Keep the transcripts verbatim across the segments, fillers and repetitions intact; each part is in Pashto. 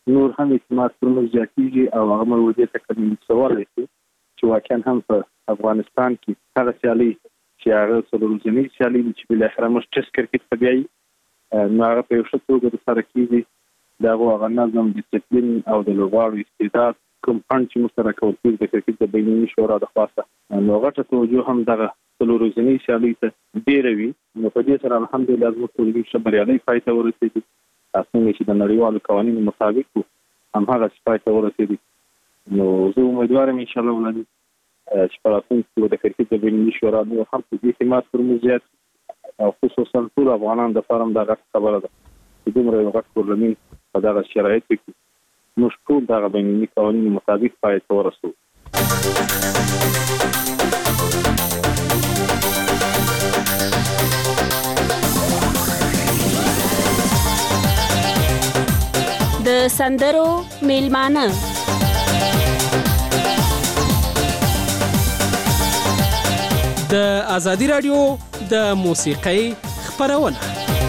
نور هم اعتماد پر موږ زیاتېږي او هغه مروجې ته کمی سوال شي چې واقعا هم په افغانستان کې هغه سیالي چې هغه څلور ورځنۍ سیالي چې بل اخر موږ ټیسټ کرکټ ته بیایي نو هغه په یو ښه توګه د سره کېږي د هغه نظم ډیسپلین او د لوبغاړو استعداد کوم فن چې موږ سره کول کېږي د کرکټ د بینالمللي شورا د خاصه نو غټه توجه هم دغه څلور ورځنۍ سیالي ته ډېره وي نو په دې سره الحمدلله زموږ ټولګي ښه بریالی پای ته ورسېدي څنګه چې د نړیوالو قوانینو مطابق هماغسې پای ته ورسېدي نو زه امیدوارم انشاءالله ولري چې په راتلونکي کې د کرکټ د بینالمللي شورا نور هم په دې اعتماد پر موږ زیات او خصوصا ټول افغانان د فارم دغه خبره ده چې دومره یو غټ ټورنمنټ په دغه شرایطو کې موږ ټول دغه بینالمللي قوانینو مطابق پای ته ورسوو. د سندرو میلمانه د آزادی رادیو د موسیقۍ خپرونه.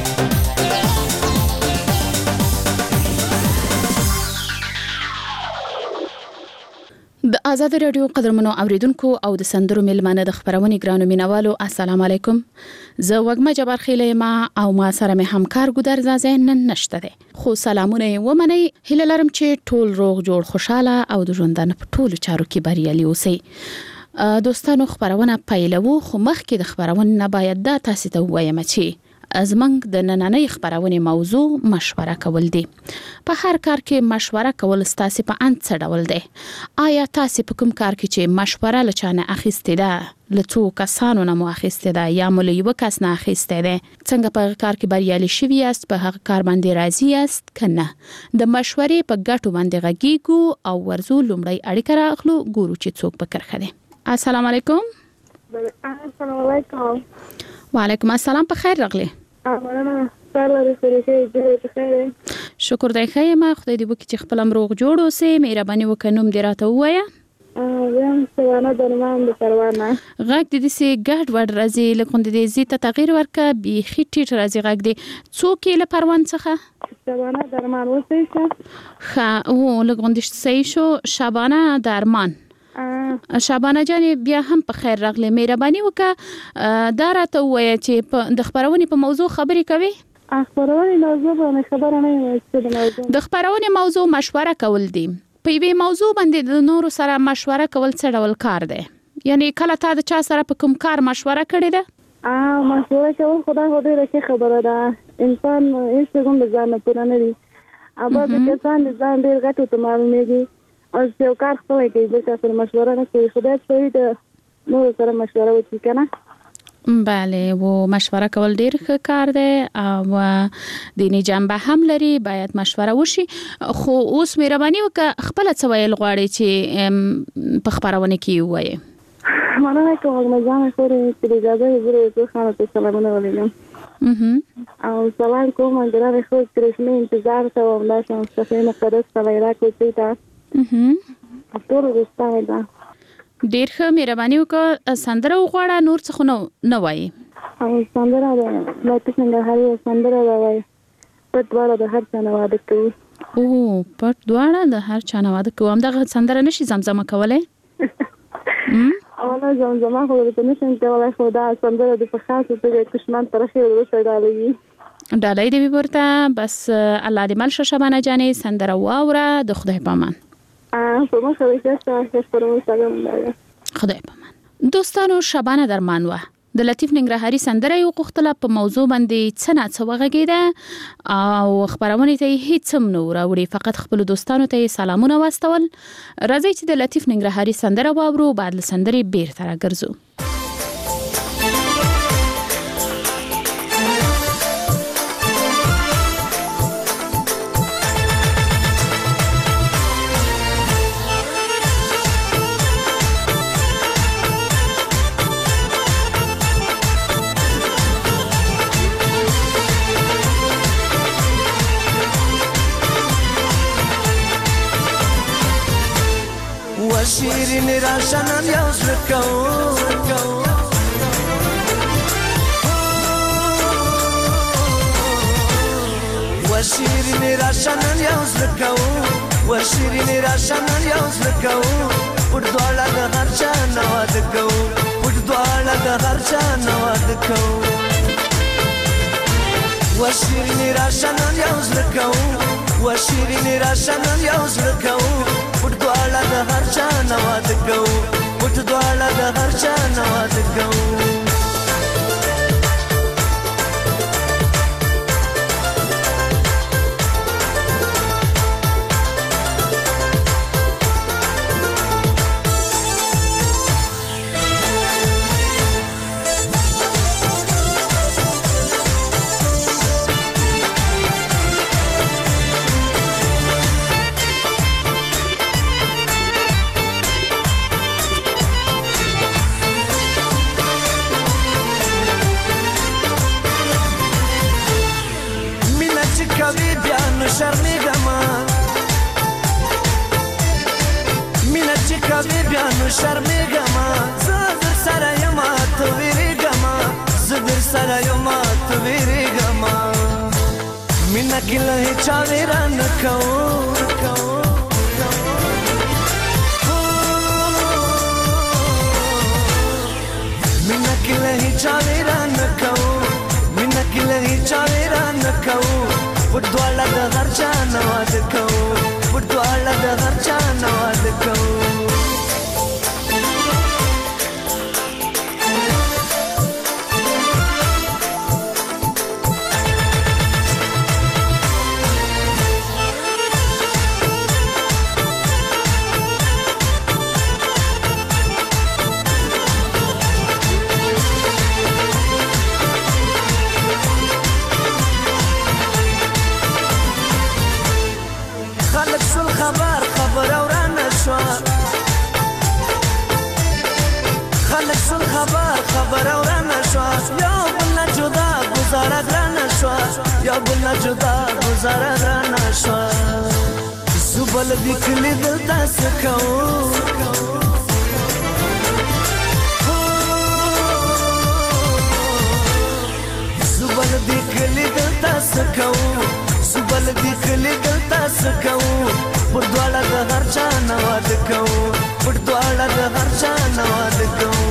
د آزاد رادیو قدرمنو اوریدونکو او د سندرو میلمانه د خبرونې ګرانو مینوالو السلام علیکم. زه وګما جبار خیله ما او ما سره مې همکار ګودر زازین نن نشته ده خو سلامونه ومني هله لرم چې ټول روغ جوړ خوشاله او د ژوندانه په ټولو چارو کې بریالي اوسئ. دوستانو خبرونه پیلوو خو مخکې د خبرونه نه باید دا تاسو ته وایم چې ازمنګ د نننۍ خبرونه موضوع مشوره کول دي. په هر کار کې مشوره کول ستاسو په ان څه ډول دی؟ آیا تاسو په کوم کار کې چې مشوره لچانه اخیسته ده لڅو کسانو نه مو اخیسته ده یا مو له یو کس نه اخیسته ده څنګه په کار کې بریالي شوی یاست په هغه کار باندې راضی یاست کنه؟ د مشورې په ګټو باندې غږیږو او ورزو لومړی اړیکه راخلو ګورو چې څوک به کرخه ده. السلام علیکم. السلام علیکم. وعلیکم السلام. په خیر راغلی. امانه سلام علیکم. بخیر. شکر دی خیمه خدای دې وکړي چې خپل روغ جوړ اوسې مهرباني وکړه نوم دې راته ووایه. یم سوانه درمان د پروانه. غږ دې دې ګډ وډ راځي لکه دې زی ته تغییر ورکړه بیخي ټیټ راځي غږ دې څوک یې له پروان څخه؟ سوانه درمان وسې ښه او لکه دې صحیح شو شبانه درمان. شابانه جانې بیا هم په خیر راغلی مهرباني وکړه دا راته ووایه چې د خبرونې په موضوع خبرې کوي؟ خبرونې موضوع باندې خبره نه یم چې د موضوع د خبرونې موضوع مشوره کول دي. په یوې موضوع باندې د نورو سره مشوره کول څه ډول کار دی؟ یعنی کله تا د چا سره په کوم کار مشوره کړې ده؟ اه مشوره کول خدا خو ډېره ښه خبره ده. انسان هیڅ کوم د ځان نه پوره نه وي اما د کسان د ځان ډېر غټ ورته معلومېږي او چې یو کار خپله کوي بل چا سره مشوره نه کوي. خدای شوي د نورو سره مشوره وکړي که نه؟ بله و مشوره کول ډیر ښه کار دی او دیني جنبه هم لري باید مشوره وشي. خو اوس مهرباني وکړه خپله څه ویل غواړې چې په خپرونه کې ووایې؟ مننه کوم اغمجان خورې چې د اجازه یې زه یو خانه ته سلامونه ولیږم او سلام کوم ګرانې خور چې رسمي انتظار ته وم دا شم صفحې مقدس ته عراق کوڅې ته ټول دوستانو ده. ډیر ښه مهرباني وکړه سندره وغواړه نور څه خو نه وایي. سندره ده لطیف ننګرهاري سندره ده وایي پټ دواړه د هر چا نه واده کوو. او پټ دواړه د هر چا نه واده کوو. همدغه سندره نشي زمزمه کولی؟ اوله زمزمه خو ورته نشم کولی خو دا سندره د په خاصه توګه کشمان طرفې وروسته ډالوي ډالۍ دې ورته بس الله دې مل شه شبانه جانې سندره واوره د خدای په امان. خدای پامان. دوستانو شبانه درمان وه د لطیف ننګرهاري سندره یو غوښتله په موضوع باندې څه ناڅه وغږېده او خپرونې ته یې هیڅ هم نه وراوړي فقط خپلو دوستانو ته یې سلامونه واستول. راځئ چې د لطیف ننګرهاري سندره واورو بعد له سندرې بیرته راګرځو. شیرین راشنم یوز لکو و وشیرین راشنن یوز لکو وشیرین راشنن یوز لکو پټ دواړه د هر چا نواد کو پټ دواړه د هر چا نواد کو وشیرین راشنن یوز لکو وشیرین راشنن یوز لکو پټ دواړه د هر چا نواد کو پټ دواړه د هر چا نواد کو شرمېږم مینه چې کوې بیا نو شرمېږم زه در سره یم ته وېرېږم زه در سره یم ته وېرېږم مینه کې له هېچا وېره نه کوو مینه کې له هېچا وېره نه کوو مینه کې له هېچا وېره نه کوو پټ دواړه د هر چا نواد کوو پټ دواړه د هر چا نواد کوو خبر خبر اورانه شو خلک سن خبر خبر اورانه شو یو بل جدا گزاره درانه شو یو بل جدا گزاره درانه شو زبل دکلی دلتا سکو زبل دکلی دلتا سکو زبل دکلی دلتا سکو پټ دواړه د هر چا نواد کوو پټ دواړه د هر چا نواد کوو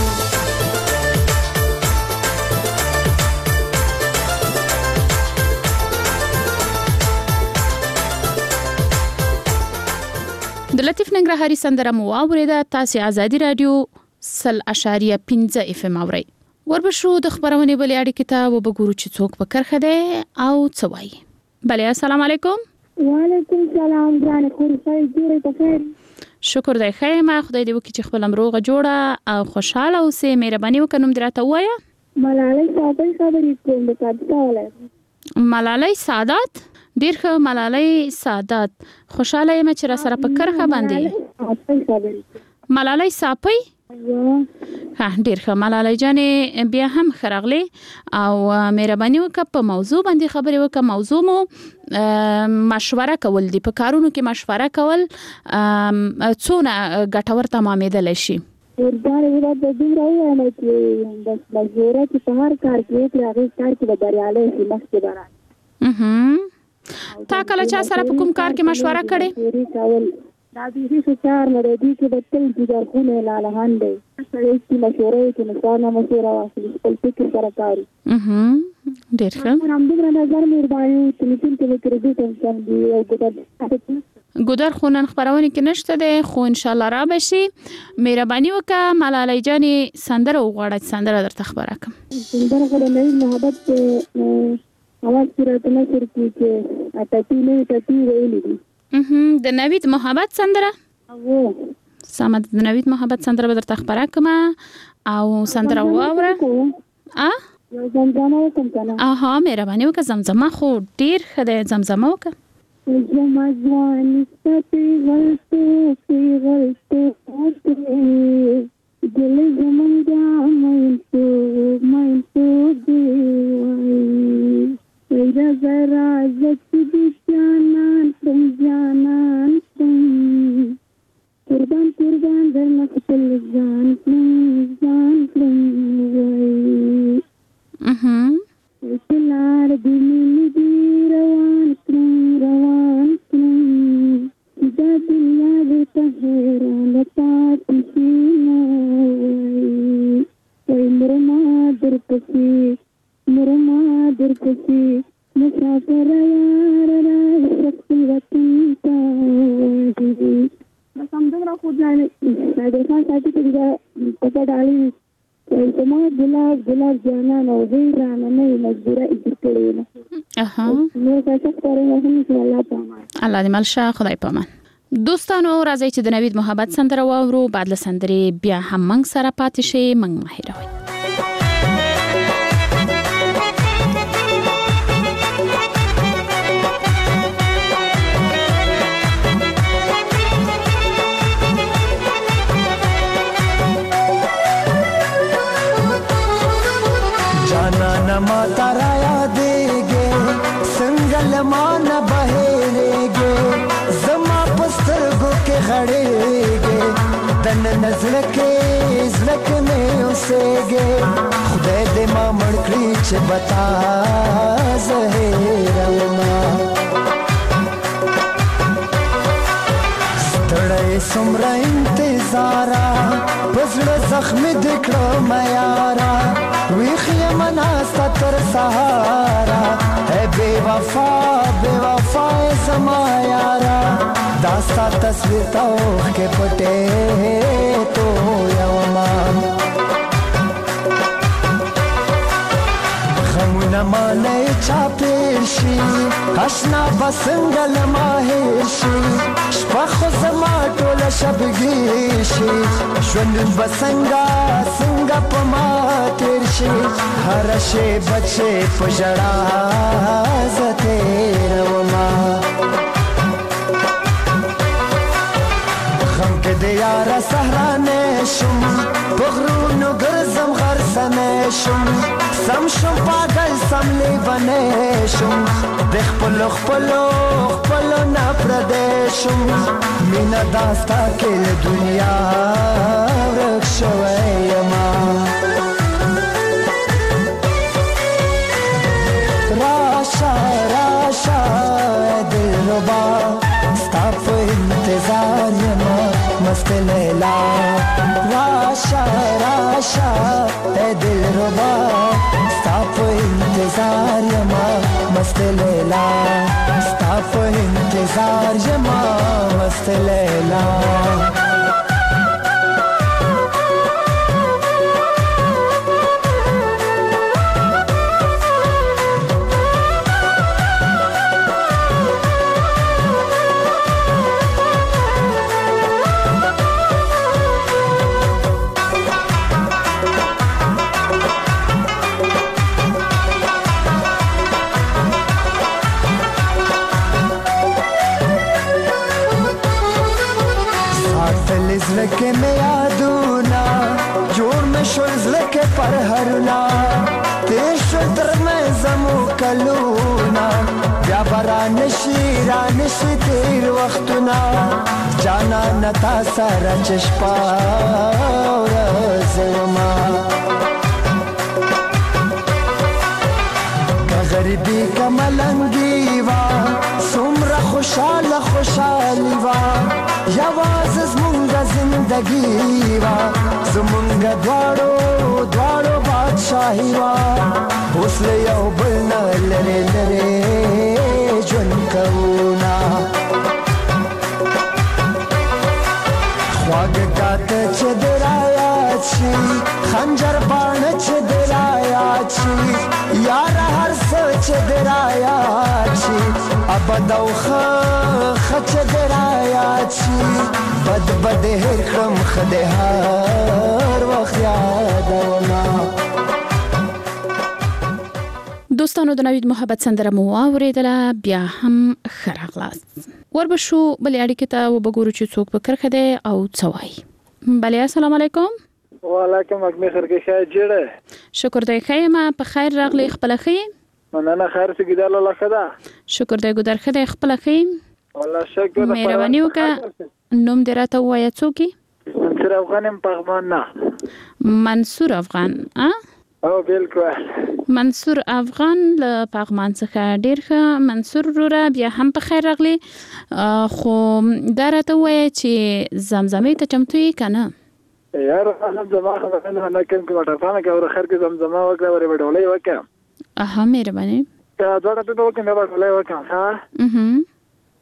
د لطیف ننګرهاري سندره مو واورېده. تاسې ازادي رادیو سل اشاریه پنځه اف ام اورئ. وربشو د خبرونې بلې اړیکې ته وبګورو چې څوک په کرخه دی او څه وایي. بله السلام علیکم. وعلیکم السلام ګرانه خور خیر جوړې په خیر. شکر دی خیر ما خدای دې وکړي چې خپل امروغه جوړه او خوشاله اوسې. مهرباني وکړه نوم دې راته ووایه. ملالۍ سادات خبرې کوم د کابل ولایت. ملالۍ سادات ډیر ښه. ملالۍ سادات خوشاله یم چې را سره په کرخه باندې ملالۍ ساپۍ. ها ډیر ښه ملالۍ جانې بیا هم خرغلي او مهرباني وکړه په موضوع باندې خبرې وکړه. موضوع مو مشوره کول دي. په کارونو کې مشوره کول څونه ګټور تمامېدلی شي؟ ورباندې ولا د دومره وایم چې بس مشوره چې په هر کار کې وکړي هغې کار کې به بریالی شي مخکې به راشي. تا کله چا سره په کوم کار کې مشوره کړې؟ دا بیخي ښه کار نه دی. دوی کې به تل جګرخونه لالهان دی. سړی چې مشوره وکړي نو ستا نه مشوره واخلي خپل فکر سره کار وکړي. ډېر ښه. همدومره نظر مهرباني چې متون کې به کریډیټ هم کم دي او ګودر ګودر خو نن خپرونې کې نشته دی خو انشاءالله را به شي. مهرباني وکړه ملالۍ جانې سندره وغواړه چې سندره درته خبره کړم. سندره خو د نوید محبت اواز کې راته نشر کړي چې ټپي نه ټپي ویلي دي. د نوید محبت سندره سمه د نوید محبت سندره به درته خبره کړم او سندره واوره. یو زمزمه وکړم که نه؟ اها مهرباني وکړه. زمزمه خو ډېر ښه دی. زمزمه وکړه. زما ځواني ستا پیغلتو پیغلتو دل زمونږه مینتوب مینتوب دی وایي راځه راځه چې د جانان کړم جانان کړم قربان قربان درنه خپل ځان کړم ځان کړم وایي چې لار د مینې دي روان نادرخان ساتي کې پټه ډالي زما ګلاب ګلاب جانان او هیرا نه نه مجبوره اجازه نه اها نو تاسو پرې نه هم الله پامان الله دې مل شه خدای پامان. دوستانو راځي چې د نوید محبت سندره واورو، بعد له سندرې بیا هم موږ سره پاتې شي، موږ مه هېروئ. नमा तारा यादेगे संगल मान बहेरेगे जमा पस्तरगो के खड़ेगे दन नजर के इज़लक में उसेगे खुदे दे मां मड़कड़ी च बता ज़हेरमा स्तड़े सुमरा इंतजारा पजड़ जख्म दिखड़ो मयारा ویخی مناستا تر سہارا ہے بے وفا بے وفا زما یارا داستا تصویر توخ کے پٹے تو یومان غمونا مانے چاپیرشی اشنا بسنگل ماہرشی شپخ زما ٹول شبگیشی شونن بسنگا سنگا پما تیرشی ہر شے بچے پجڑا زتیر وما غم کے دیارا سہرانے شم بغرونو گرزم غرسنے شم سم شم پاگل سم لیوانے شم دیکھ پلو خپلو خپلو نپردے شم مینا داستا کل دنیا رکھ شوئے یما راشا راشا دل ربا ستاپ انتظار یما مست لیلا راشا راشا اے دل ربا ستاپ انتظار یما مست لیلا ستاپ انتظار یما مست لیلا زلکه می یادونا جوړ می شول زلکه پر هرنا تیر شول در می زمو کلونا بیا برا نشی را نشی تیر وختونا جانا نتا سره چشپا ورزوما که غریبی که ملنگی وا سمره خوشحال خوشحالی وا یواز زمونگا زندگی وا زمونگا دوارو دوارو بادشاہی وا حسل یو بلنا لرے لرے جن کونا خواگ گات چه درایا چی خنجر بان چه درایا چی یارا هر سو چه درایا چی ابدو خ خچ درایا چی بد بد هر کم خده هر وخت یادونا. دوستانو د نوید محبت سندره مو واوریدله، بیا هم ښه راغلاست. وربشو بلې اړیکې ته وبګورو چې څوک په کرښه دی او څه وایي. بلې السلام علیکم. وعلیکم اکمې خرګې ښه جوړه. شکر دی ښه یم، په خیر راغلی، خپله ښه یې؟ مننه خیر سې ګیدل الله ښه ده. شکر دی ګودر ښه دی، خپله ښه یم؟ والله شکر. مهرباني وکړه نوم دې راته ووایه څوک یې؟ منصور افغان یم پغمان نه. منصور افغان ها؟ او بالکل. منصور افغان له پغمان څخه ډیر ښه. منصور وروره بیا هم په خیر راغلی، خو دا راته ووایه چې زمزمې ته چمتو یې که نه؟ یار زما خبره نه نه کوم کومه ټرفانه کې ور خیر کې زمزمه وکړه ورې وډولې وکړه. اها مهرباني. دا ډوړه ته وکړه نه وډولې وکړه ها. اها.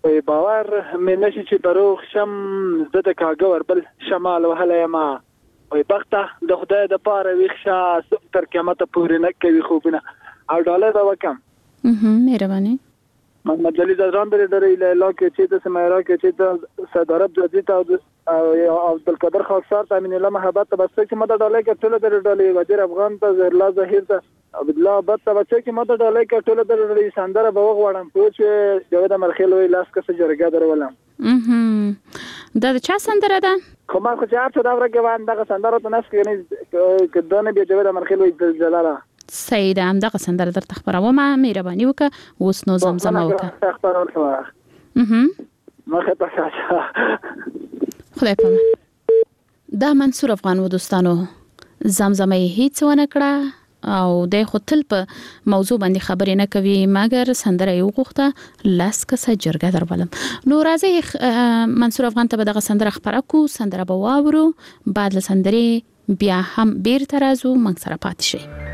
وي باور مې نشي چې دروغ شم زه د کاږه وربل شمال وهلی یم وي بخته د خدای د پاره ویښ شه تر قیامته پورې نه کوي خوبونه او ډالۍ به وکم مهرباني محمد علي زران بری درې لیلا کې چې د سمایرا کې چې د صدرب جدید او عبدالقادر خاصار تامین الله محبت بس چې مده ډالۍ کې ټول در ډالۍ وزیر افغان ته زرلا ظهیر ته عبد الله بت بچ کې مده ډالۍ کې ټول در ډالۍ سندره به وغوړم پوه جوید مرخیل وی لاس کسه جرګه درولم اها دا چا سندره ده کومه خو چې اته دا ورګه وان دغه سندره ته نس کې نه کدانه به جوید مرخیل وی جلاله سیده هم دغه سندره در تخبرومه مهرباني وکړه اوس نو زمزمه وکړه اها مخه تاسو خدای په دا منصور افغان و دوستانو زمزمه هیڅ ونه کړه او د خپل په موضوع باندې خبرې نه کوي مګر سندره یو غوښته لاس کسه جرګه درولم نو راځي منصور افغان ته دغه سندره خبره کو سندره به واورو بعد له سندرې بیا هم بیر ترازو موږ سره پاتې شي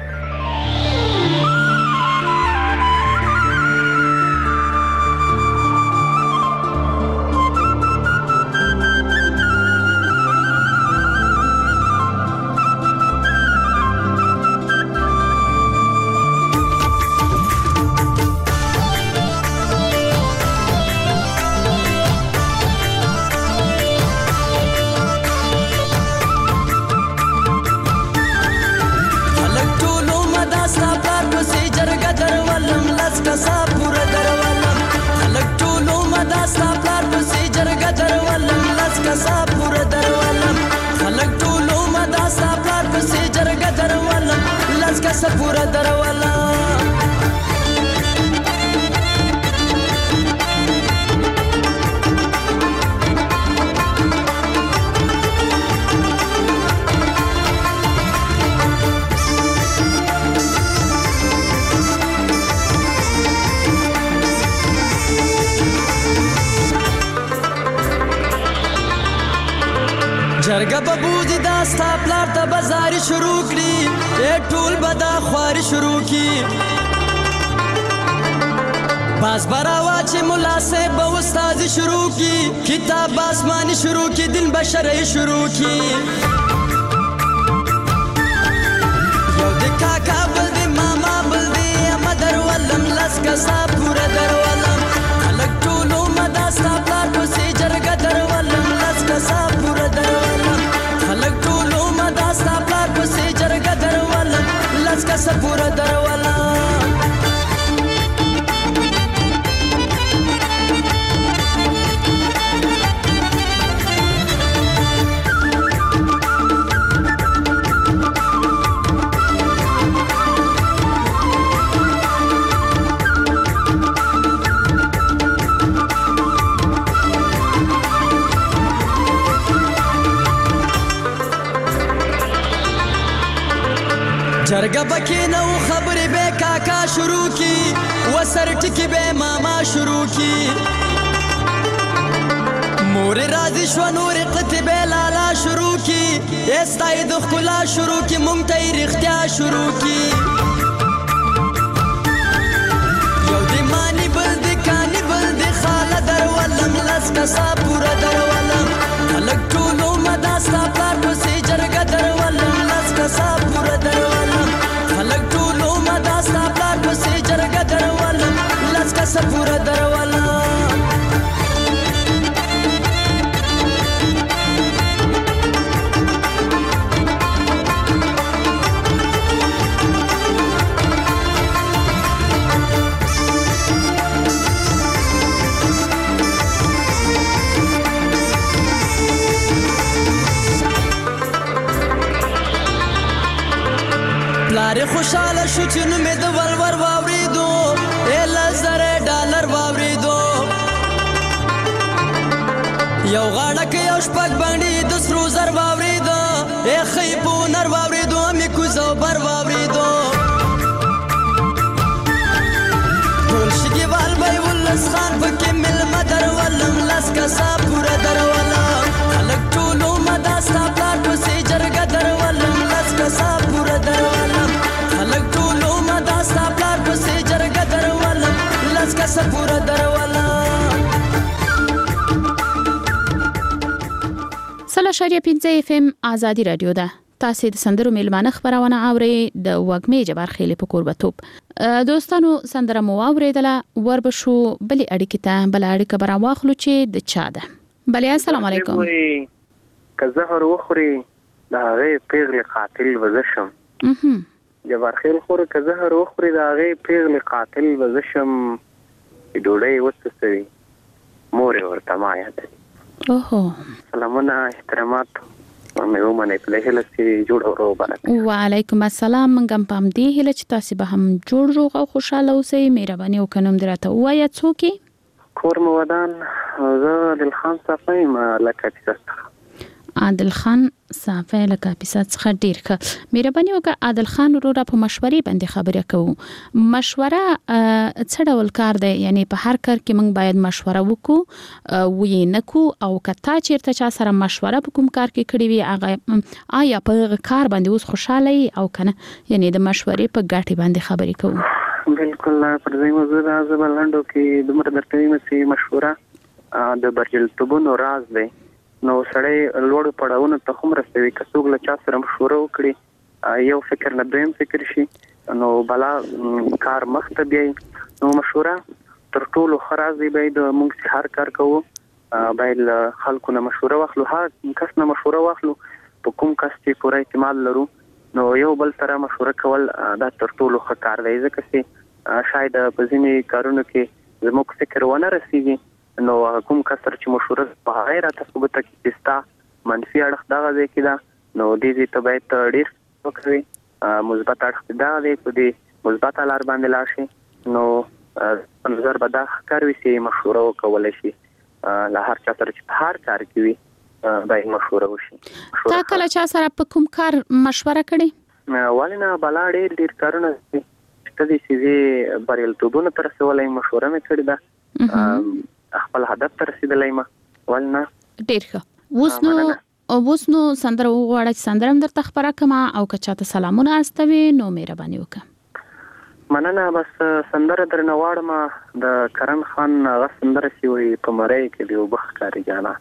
سپورا دروالا جرګه په بوزي دا ستا پلار ته بازاري شروع کړي اے ټول بدا خواري شروع کی باز براوا چې مولا سے به استاد شروع کی کتاب آسمانی شروع کی دین بشری شروع کی یو د کاکا بل د ماما بل د مدر ولم لس کسا پورا درولم الګ ټولو مدا ستا پلار په سي جرګه درولم لس کسا پورا درولم الګ ټولو مدا ستا پلار په سي جرګه درولم لس کسا پورا درولم جرګه پکې نو خبرې به کاکا شروع کی وسر ټکی به ماما شروع کی مور راضي شو نور قطبه لالا شروع کی استای د خلا شروع کی مونږ ته رښتیا شروع کی یو دی مانی بل دی کانی بل دی خاله درولم لس کسا پورا درولم الګ ټولو مدا ستا پلار په سي جرګه درولم لس کسا پورا درولم الګ ټولو مدا ستا پلار په سي جرګه درولم لس کسا پورا درولم پلار خوشاله شو چې نو مې د ولور واوریدو ال زره ډالر واوریدو یو غاړه کې یو شپږ باندې د سرو زر واوریدو اے خیبو نر واوریدو مې کوزو بر واوریدو ټول شګي وال به ولس خان پکې مل مدر ولم لاس کسا پورا درولم الګ ټولو مدا ستا پلار په سي جرګه درولم لاس کسا پورا درولم الګ ټولو مدا ستا پلار په سي جرګه درولم لاس کسا پورا درولم اشاریه پنځه اف ام ازادي رادیو ده. تاسو د سندرو میلمانه خبرونه اوري د وګمې جبار خېلې په قربتوب. دوستانو سندره مو اوریدله وربشو بلې اړیکې ته بل اړیکه برا واخلو چې د چا ده. بلې السلام علیکم. که زهر وخوري د هغې پیغلې قاتل وزشم. جبار خېل خور که زهر وخوري د هغې پیغلې قاتل وزشم. ډوډۍ وڅڅوي مور ورته ما یادوي. اوهو سلامونه احترامات مې ومنئ په دې هیله چې جوړ او روغ به. وعلیکم السلام. موږ هم په همدې هیله چې تاسې به هم جوړ روغ او خوشحاله اوسئ. مهرباني وکړئ نوم دې راته ووایه څوک یې؟ کور مو ودان. زه عادل خان صافی یم له کاپیسا څخه. عادل خان صافی له کاپیسا څخه ډېر ښه. مهرباني وکړه عادل خان وروره په مشورې باندې خبرې کوو. مشوره څه ډول کار دی؟ یعنی په هر کار کې موږ باید مشوره وکړو ویې نه کړو او که تا چېرته چا سره مشوره په کوم کار کې کړې وي هغه آیا په هغه کار باندې اوس خوشحاله یې او که نه یعنی د مشورې په ګټې باندې خبرې کوو. بالکل پر دې موضوع دا زه به لنډو کې دومره درته وایم چې مشوره د بریالیتوبونو راز دی. نو سړی لوړو پړاوونو ته هم رسوي. که څوک له چا سره مشوره وکړي یو فکر نه دویم فکر شي نو بلا کار مخ ته بیایي. نو مشوره تر ټولو ښه راز دی. باید موږ چې هر کار کوو باید له خلکو نه مشوره واخلو. هر کس نه مشوره واخلو په کوم کس چې پوره اعتماد لرو نو یو بل سره مشوره کول دا تر ټولو ښه کار دی. ځکه چې شاید په ځینې کارونو کې زموږ فکر ونه رسیږي نو کوم کسر چې مشوره په هغه راته ثبوت کې ستا منفي اړخ دغه دی کې دا نو دې ته باید ډېر وکړي مثبت اړخ دغه دی په دې مثبت لار باندې لاړ شي. نو په نظر به دا ښکار وي چې مشوره وکولی شي له هر چا سره چې په هر کار کې وي باید مشوره وشي. تا کله چا سره په کوم کار مشوره کړې؟ ولې نه بلا ډېر ډېر کارونه شته دي چې زه بریالیتوبونو ته رسولی مشوره مې کړې ده خپل هدف ته رسیدلی یم. ولنه ډېر ښه. اوس نو اوس نو سندره وغواړه چې سندره هم درته خپره کړمه او که چاته سلامونه استوي نو مهرباني وکړه. مننه. بس سندره درنه غواړم د کرن خان هغه سندره چې وایي په مرۍ کې د اوبه ښکاري جانا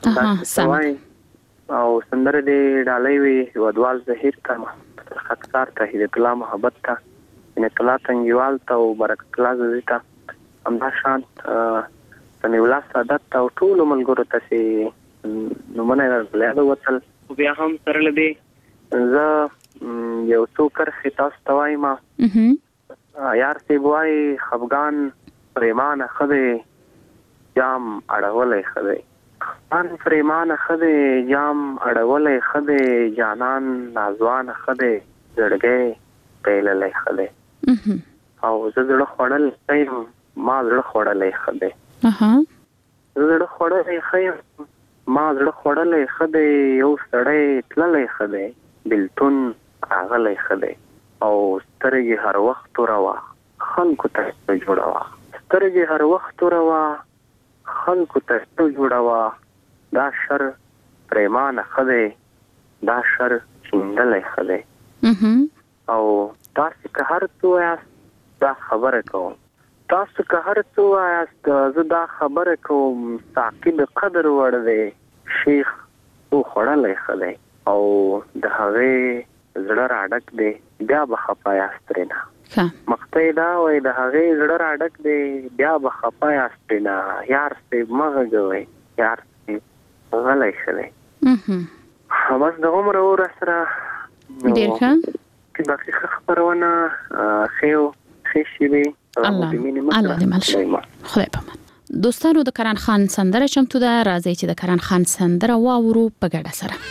او سندره دې ډالۍ وي هېوادوال زهیر ته خطکار ته هدایت الله محبت ته عنایت الله تنګیوال ته او برکت الله زوزي ته همدا شانت سمیع الله سعادت او ټولو ملګرو ته چې نومونه یې راغلی وتل. بیا هم سره له دې زه یو څو کرښې تاسو ته وایم. یار صاحب وایي خفګان پریمانه ښه دی جام اړولی ښه دی. خفګان پریمانه ښه دی جام اړولی ښه دی. جانان نازوانه ښه دی زړګی پیللی ښه دی. او زه زړه خوړل ښه یم ما زړه خوړلی ښه دی. زړه خوړلی ښه یم ما زړه خوړلی ښه دی. یو سړی تللی ښه دی بېلتون راغلی ښه دی. او سترګې هر وخت توروه خلکو ته جوړوه. سترګې هر وخت توروه خلکو ته جوړوه. دا شر پریمانه ښه دی دا شر چیندلی ښه دی. او تاسې که هر څه وایاست دا خبره کوم. تاسو که هر څه وایاست زه دا خبره کوم. ساقي د قدر وړ دی شیخ او خوړلی ښه دی. او د هغې زړه راډک دی بیا به خفه یاست ترېنه. مقطع دا وایي د هغې زړه راډک دی بیا به خفه یاست ترېنه. یار صاحب مه غږوئ یار صاحب غلی ښه دی. بس د عمر او راسره ډېر ښه. باقي ښه خپرونه ښې ښې شېبې الله الله دې مل شي. خدای پامان. دوستانو د کرن خان سندره چمتو ده. راځي چې د کرن خان سندره واورو په ګډه سره.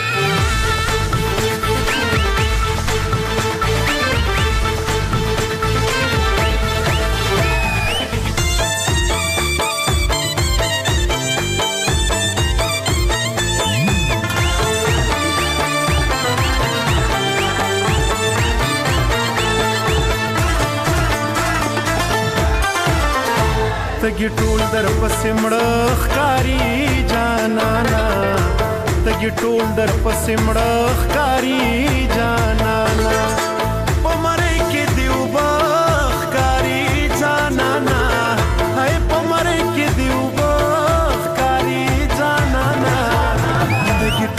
تګي ټول در پسې مړه ښکاري جانانا. تګي ټول در پسې مړه ښکاري جانانا. په مرۍ کې دی اوبه ښکاري جانانا. هی په مرۍ کې دی اوبه ښکاري جانانا. تګي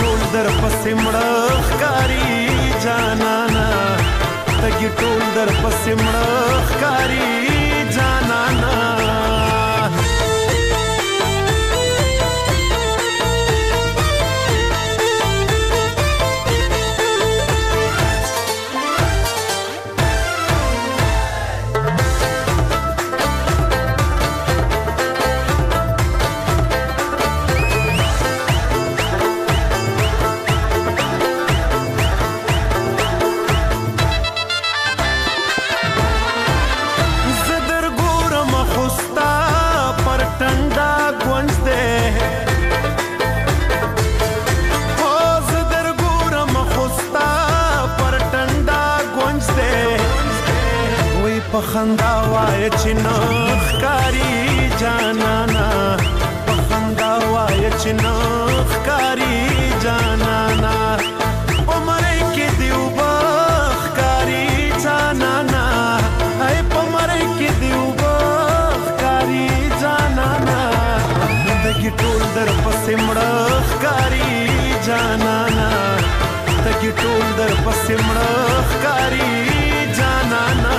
در پسې مړه ښکاري جانانا پخندا وای چې نخ کاری جانانا پخندا وای چې نخ کاری جانانا پمړې کې دیو بخ کاری جانانا هي پمړې کې دیو بخ کاری جانانا دګي ټول در پسې مړه کاری جانانا دګي ټول در پسې مړه کاری جانانا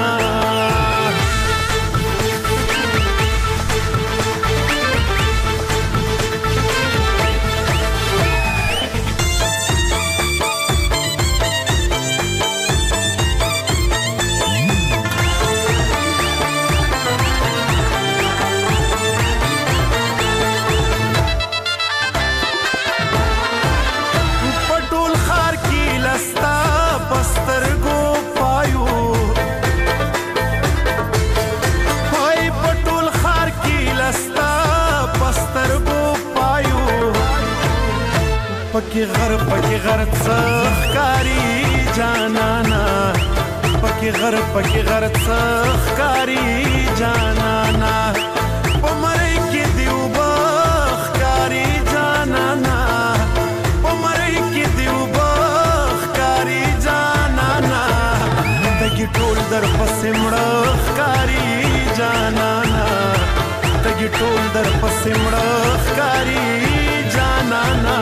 پکی غر پکی غر څخ کاری جانانا پکی غر پکی غر څخ کاری جانانا پمړې کې دیو بخ کاری جانانا پمړې کې دیو بخ کاری جانانا دګي ټول در پسې مړه کاری جانانا دګي ټول در پسې مړه کاری جانانا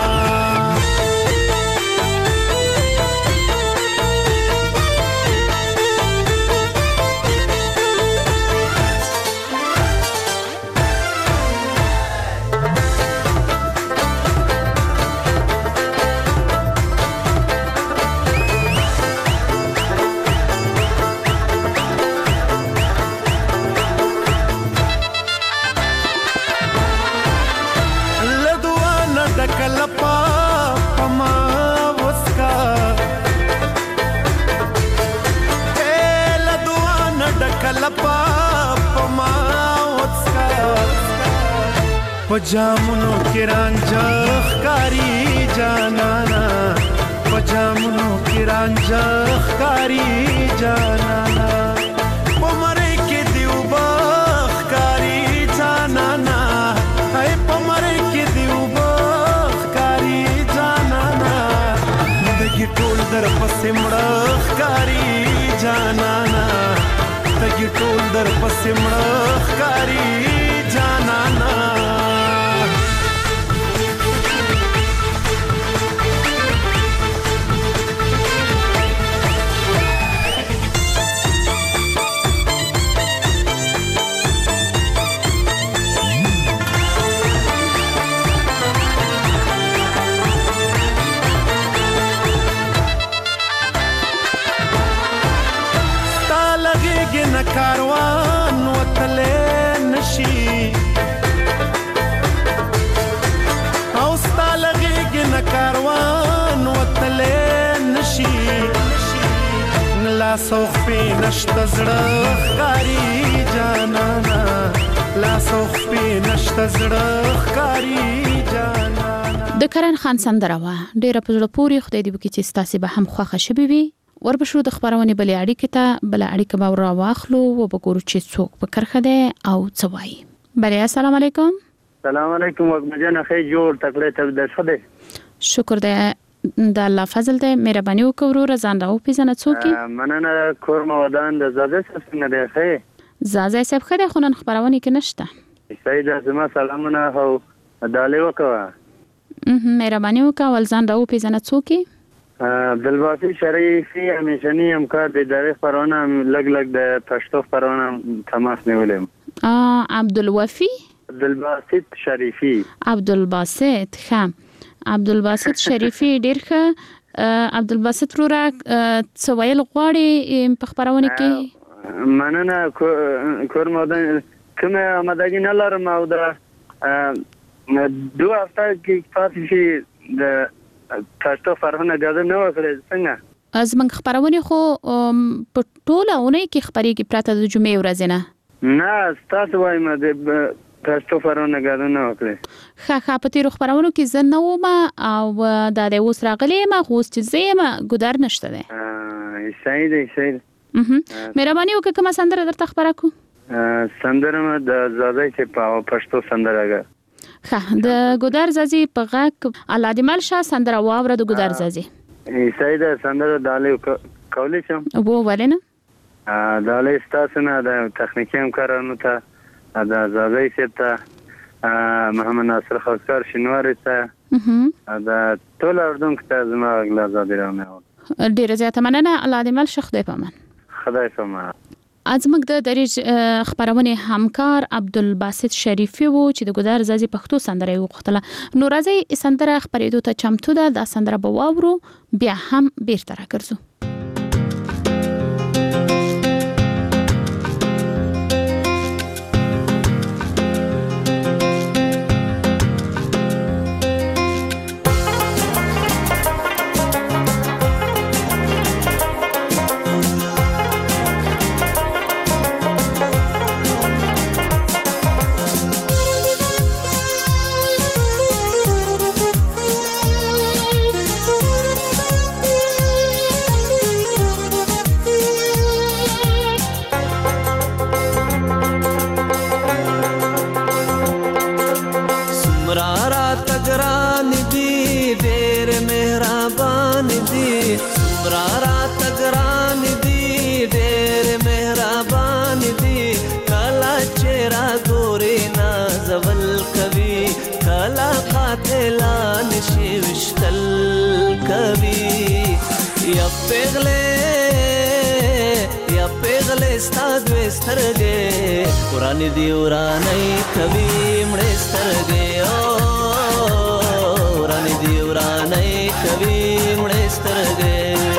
پجامونو کې رانجه ښکاري جانانا پجامونو کې رانجه ښکاري جانانا پمړې کې دیو بخ ښکاري جانانا هي پمړې کې دیو بخ ښکاري جانانا دګي ټول در پسې مړه ښکاري جانانا دګي ټول در پسې مړه ښکاري جانانا کاروان وتلې نشي او ستالغېږي نه کاروان وتلې نشي لاس او خپې نشته زړه ښکاري جانانا لاس او خپې نشته زړه ښکاري جانانا د کرن خان سندره وه ډېره په زړه پورې خدای دې وکړي چې ستاسې به هم خوښه شوې وي وربشو د خبرونې بلې اړیکې ته بل اړیکه به ور واخلو او وګورو چې څوک په کرخه ده او څه وایي. بلې السلام علیکم. السلام علیکم وګمجن اخی جوړ تکړه ته د څه ده شکر ده د الله فضل ده مهرباني وکړو رضان راو پیژنه څوک مننه کورم ودان د زاده څخه نه ده اخی زازه صاحب خره خونن خبرونه کې نشته سید زما سلامونه هو داله وکړه مهرباني وکړه ولزان راو پیژنه څوک عبدالباسط شریفي همیشنی همکار د ادارې خبرونه لګ لګ د پښتو خبرونه تماس نیولم. عبدالوفی عبدالباسط شریفي عبدالباسط خام عبدالباسط شریفي ډیر ښه. عبدالباسط رورا څویل غواړي په خبرونه کې؟ مننه کور مودن کومه آمادګي نه لرم او د دوه هفته کې پاتې شي د تاسو فرهنه غاډه نه وکړي څنګه از من خبرونه خو په ټوله اونۍ کې خبرې کې پراته د جمعې ورځ نه نه تاسو وایم د تاسو فرهنه غاډه نه وکړي. خا خا په تیر خبرونو کې زه نه وم او د دې اوس راغلی ما خو چې زه ما ګدار نشته ده. ا صحیح دی صحیح. مهرباني وکړه کومه سندره درته خبره کو؟ سندره د زادای چې په پښتو سندره خا د ګودار زازي په غاک علادمل شاه سندره واوره د ګودار زازي. ای سیده سندره دالې کولې شم. وو ولنه؟ ا دالې تاسو نه د تخنیکی همکارانو ته د زازي سره محمد ناصر خاکسار شینواری ته د ټول اردن کې زما غلا زادرانه. ډیره زیاته مننه علادمل شیخ دی پمن. خدای پامان. ازمک د دریج خبرونه همکار عبدالباسط شریفي وو چې د ګودار زازي پښتو سندره وغوښتله. نو راځي سندره خبرېدو ته چمتو ده. د سندره به واورو بیا هم بیرته راګرځو. ورانی دی ورانی کبھی مړې سترګې او ورانی دی ورانی کبھی مړې سترګې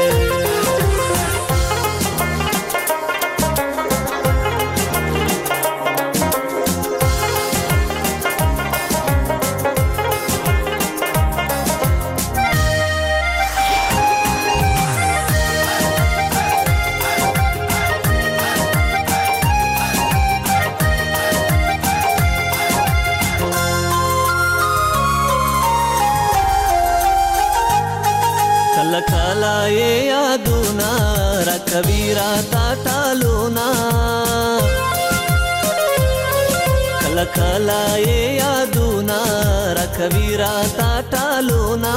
कबीरा ताता लूना कला कला ये यादूना रा कबीरा ताता लूना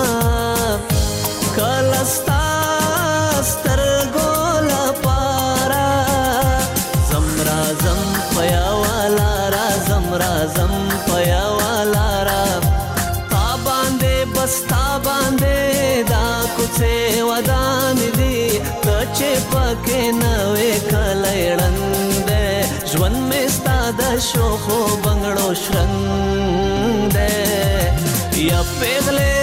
कलस्ता स्तर गोला पारा जमरा जम पया वाला रा जमरा जम पया वाला रा ता बांधे बस्ता बांधे दा कुछे वदान दी چې پکې نوې کلهړند ژوند مې ستاده شو خو بنگړو شرنګ یا پیغلې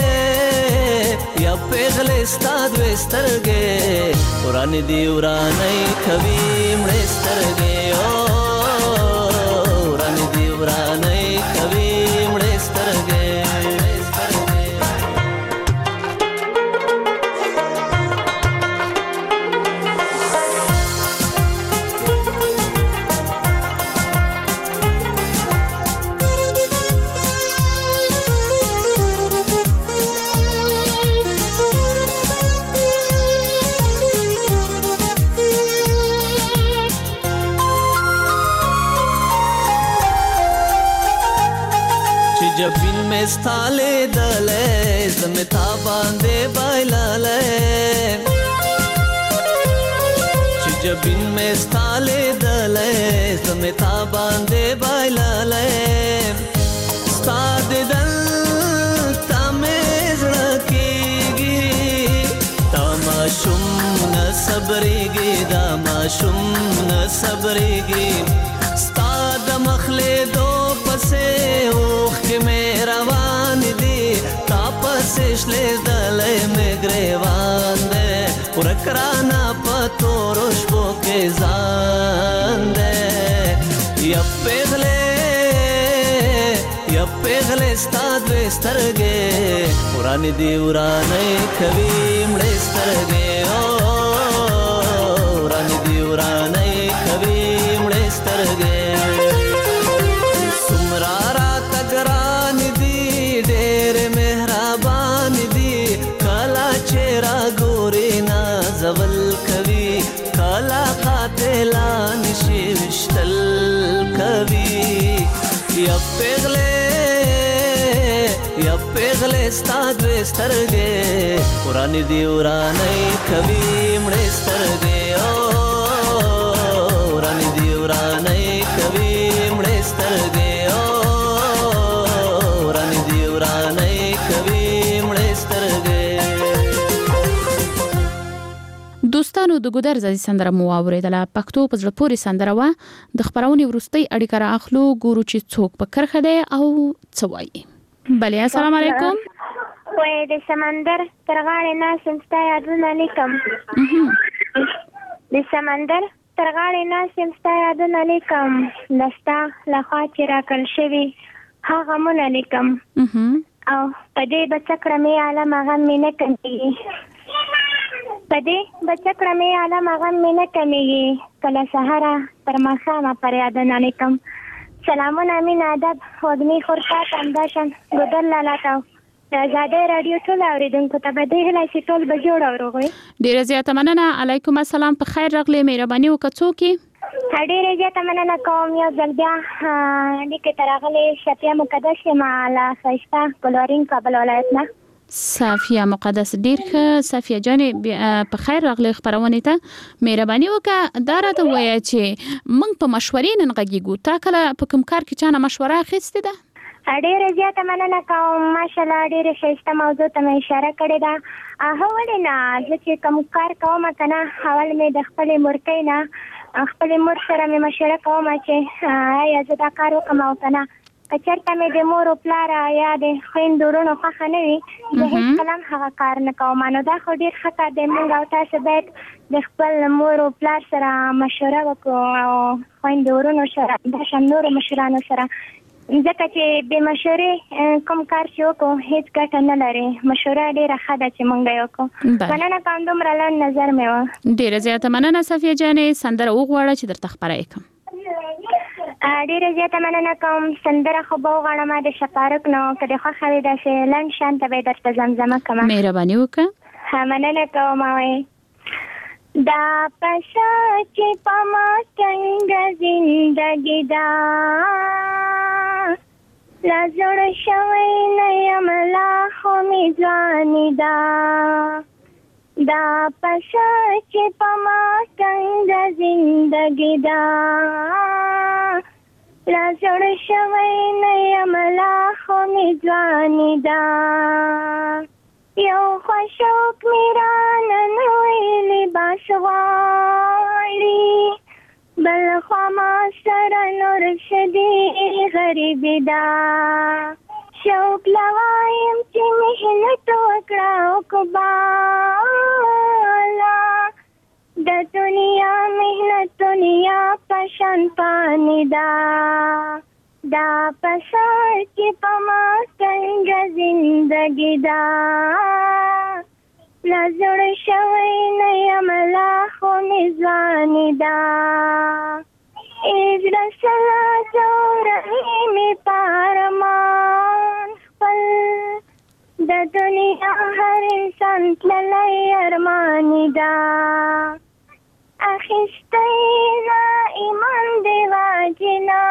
یا پیغلې ستاده سترګې ورانې دی ورانې کوي مړې سترګې او ورانې دی ورانې کوي مړې سترګې जबिन में स्थाले दले जमता बांधे बाइलाले जबिन में स्थाले दले जमता बांधे बाइलाले स्ताद दल तमेज रखेगी صبرېږي دا ماشوم نه صبرېږي ستا د مخلېدو پسې اوښکې مې روان دي تا پسې شلېدلی مې ګریوان دی ورک رانه په تورو شپو کې ځان دی یا پیغلې یا پیغلې ستا دوې سترګې ورانې دي ورانې کوي مړې سترګې ورانې دي ورانې کوي مړې سترګې څومره راته ګرانې دي ډېرې مهربانې دي کله چې راګورې نازول کوي کله قاتلان شي وشتل کوي یا پیغلې یا پیغلې ستا دوې سترګې ورانې دي ورانې کوي مړې سترګې ورانې دي ورانې کوي مړې سترګې ورانې دي ورانې کوي مړې سترګې. دوستانو د ګودر زادي سندره مو اوریدله. پښتو په زړه پورې سندره وه. د خبرونې وروستۍ اړیکه را اخلو ګورو چې څوک په کرښه دی او څه وایي. بله السلام علیکم. وای د سمندر تر غاړې ناسم ستا یادونه لیکم د سمندر تر غاړې ناسم ستا یادونه لیکم لستا لخوا چې راکړل شوي هغه غمونه لیکم او په دې بچکړه مې عالم غم مې نه کمیږي په دې بچکړه مې عالم غم مې نه کمیږي کله سهاره تر ماښامه پر یادونه لیکم. سلامونه مين ادب وګني خورتا همداشان ګودر لالاته د آزادۍ رادیو ټول اوریدونکو ته به دې هیله چې ټول به جوړ اوروغوي. ډیره زیاته مننه. علیکم السلام په خیر راغلی مهرباني وکړه څوک ډیره زیاته مننه کوم یو ځل بیا لیکه تر راغلی شفیع مقدس ما لا ښایسته کلورین کابل ولایت نه. صافیه مقدس ډیر ښه. صافیه جانې په خیر راغلی خبرونه ته مهرباني وکړه. دا راته وایه چې موږ په مشورې نن غږیږو تا کله په کوم کار کې چانه مشوره اخیستې ده؟ ډیره زیاته مننه کوم ماشاءالله ډیره ښایسته موضوع ته مې اشاره کړې ده. هغه ولې نه زه چې کوم کار کوم که نه اول مې د خپلې مورکۍ نه خپلې مور سره مې مشوره کوم چې ایا زه دا کار وکړم او که نه که چېرته مې د مور و پلار یا د خویندو وروڼو خوښه نه وي زه هېڅکله هم هغه کار نه کوم. نو دا خو ډېر ښه کار دی. موږ او تاسو باید د خپل مور و پلار سره مشوره وکړو او خویندو وروڼو سره داسې نورو مشرانو سره ځکه چې بې مشورې کوم کار چې وکړو هېڅ ګټه نه لري. مشوره ډېره ښه ده چې موږ یې وکړو. مننه کوم دومره لنډ نظر مې و. ډېره زیاته مننه صفیه جانې. سندره وغواړه چې درته خپره یې کړم. ډیره زیاته مننه کوم. سندره خو به وغواړم د شپارک نو که دې خوښه وي داسې لنډ شانته به یې درته زمزمه کړم. مهرباني وکړه. مننه کوم. وایي دا پسه چې په ما څنګه زندګي ده لا زړه شوی نه یم لا خو مې ځواني ده دا پسه چې په ما څنګه زندګي ده لا زړه شوی نه یم لا خو مې ځواني ده یو خوشوک مې رانه نوی لباس غواړي بل خوا ما سره نور شدي غریبي ده شوق لوایم چې محنت وکړه وکباله د دنیا محنت دنیا پشان پانی ده دا پسه چې په ما څنګه زندګي ده لا زړه شوی نه یم لا خو مې ځواني ده زړه سلا جوړوي مې په ارمان خپل د دنیا هر انسان تللی ارماني ده اخیستی نه ایمان دی واجنا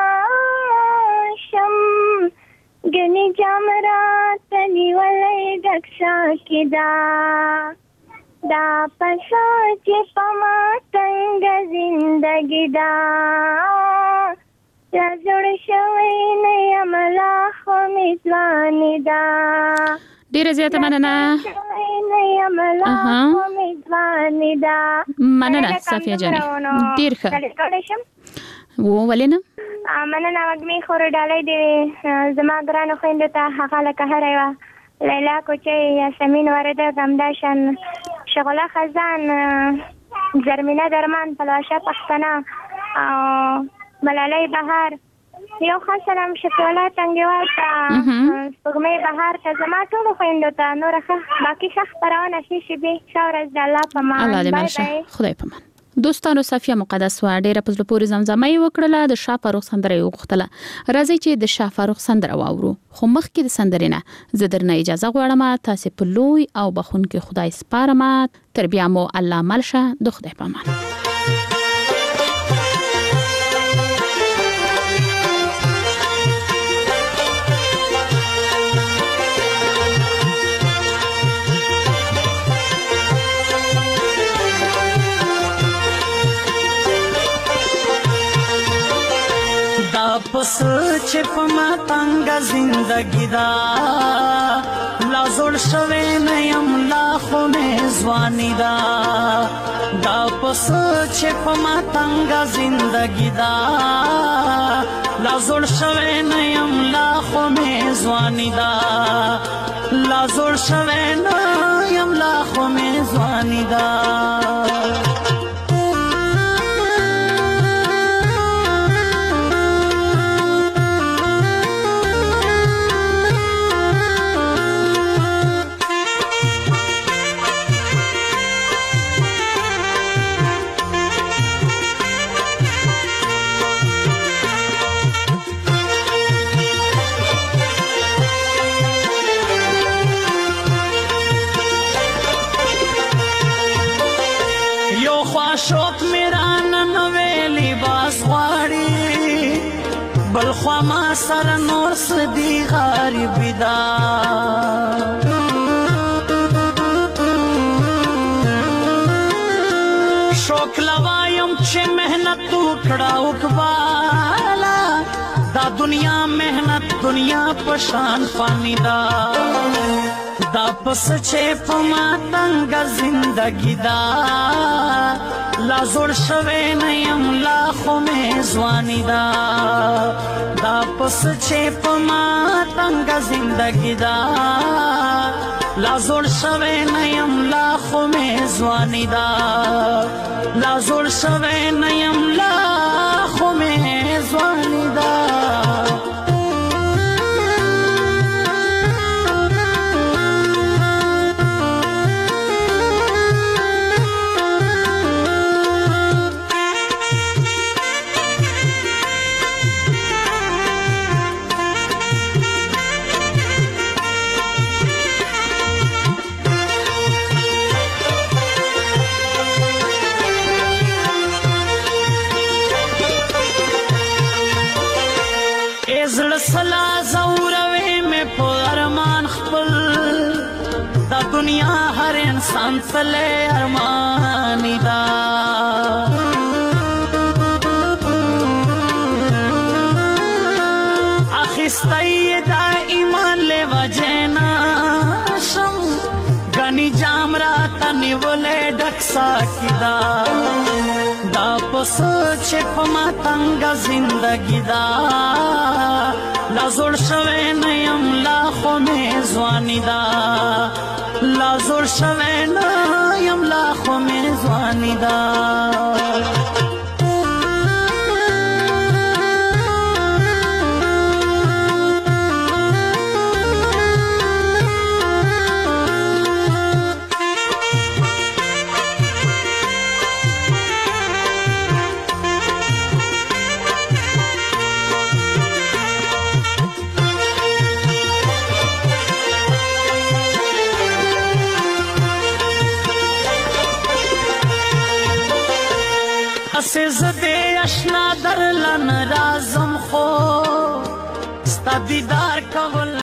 شم ګنې جام راته نیولی ډک ساقي ده دا پسه چې په ما څنګه زندګي ده لا زړه شوی نه یم لا خو مې ځواني ده ډېره زیاته مننه. ځواني دا. مننه صفیه جانې، ډېر ښه. و ولې نه؟ مننه. وږمې خور ډالۍ دې زما ګرانو خویندو ته، هغه لکه هره یوه لیلا کوچۍ، یاسمین ورده، غمداشن، شغله خزان، زرمینه درمان، پلوشه پښتنه او ملالۍ بهار. یو خاص سلام شفیعالله تنګیوال ته، سپوږمۍ بهار ته، زما ټولو خویندو ته. نوره ښه باقي ښه خپرونه ښې شېبې. ښه ورځ د الله په امان. الله دې مل شه. خدای په امان. دوستانو، صفیه مقدس وا ډیره په زړه پورې زمزمه یې وکړله. د شاه فاروق سندره یې وغوښتله. راځي چې د شاه فاروق سندره واورو. خو مخکې د سندرې نه زه درنه اجازه غواړم. تاسو په لوی او بخونکي خدای سپارم. تر بیا مو الله مل شه. د خدای په امان. پس چې په ما تنګه زندګي دا، لا زوړ شوی نه یم لا خو مې ځواني دا. دا پس چې په ما تنګه زندګي دا، لا زوړ شوی نه یم لا خو مې ځواني دا. لا زوړ شوی نه یم لا خو مې ځواني دا. شوق میرا ننوے لباس غواړي، بل خوا ما سره نور سدي غریبی دا. شوق لوایم چې مهنت وکړه وکوالا، دا دنیا مهنت دنیا پشان فانی دا. دا پس چې په ما تنګه زندګي دا، لا زوړ شوی نه یم لا خو مې ځواني دا. دا پس چې په ما تنګه زندګي دا، لا زوړ شوی نه یم لا خو مې ځواني دا. لا زوړ شوی نه یم لا خو مې ځواني دا. سلا زوروي میں په ارمان خپل، دا دنیا هر انسان تله ارمانی دا. اخیستی دا ایمان له وجنا شم، غنی جام را تنی ولې ډکسا کیدا. دا پس چې په ما تنګه زندګي دا، لا زوړ شوی نه یم لا خو مې ځواني دا. لا زوړ شوی نه یم لا خو مې ځواني دا. سے زده اشنا در لن راز